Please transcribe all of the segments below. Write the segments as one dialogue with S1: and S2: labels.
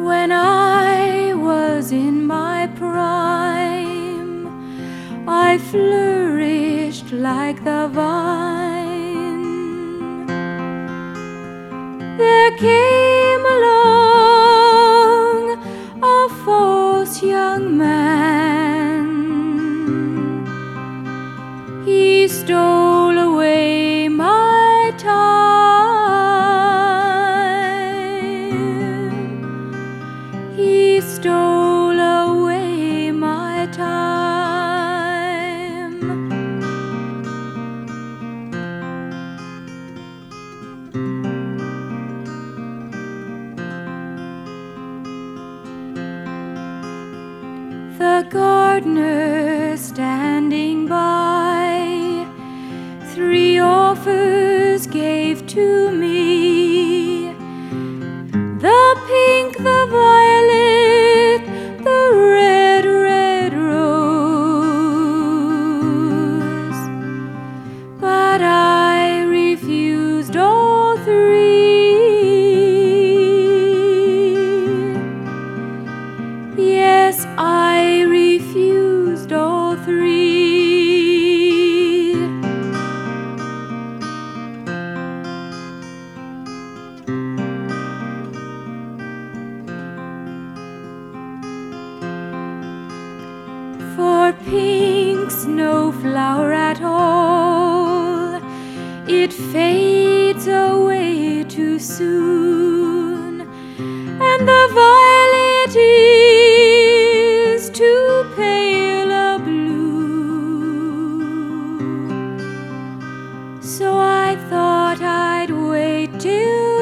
S1: When I was in my prime, I flourished like the vine. There came along a false young man. He stole away my time. He stole away my time. The gardener standing by, 3 offers gave to me: the pink, the violet, the red, red rose. But I refused all 3. Yes, I refused all 3. For pink's no flower at all, it fades away too soon, and the violet is too pale a blue. So I thought I'd wait till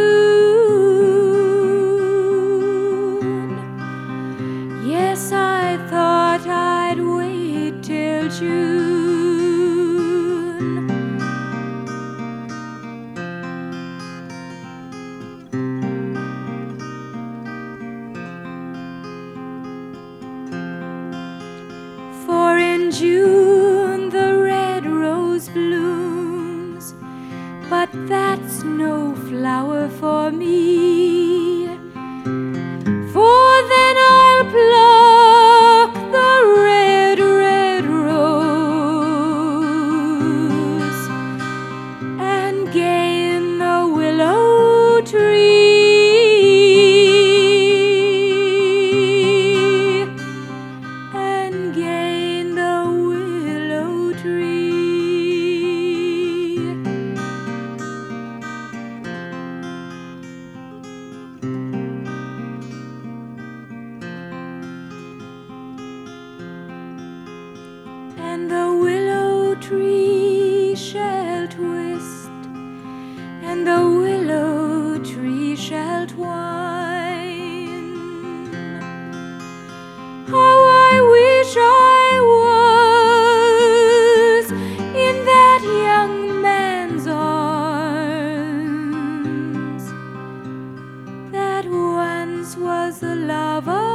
S1: June. Yes, I thought I'd wait till June. For in June the red rose blooms, but that's no flower for me. For then I'll pluck the red, red rose and gain the willow tree, and gain the willow tree. And the willow tree shall twist, and the willow tree shall twine. How I wish I was in that young man's arms that once was the love of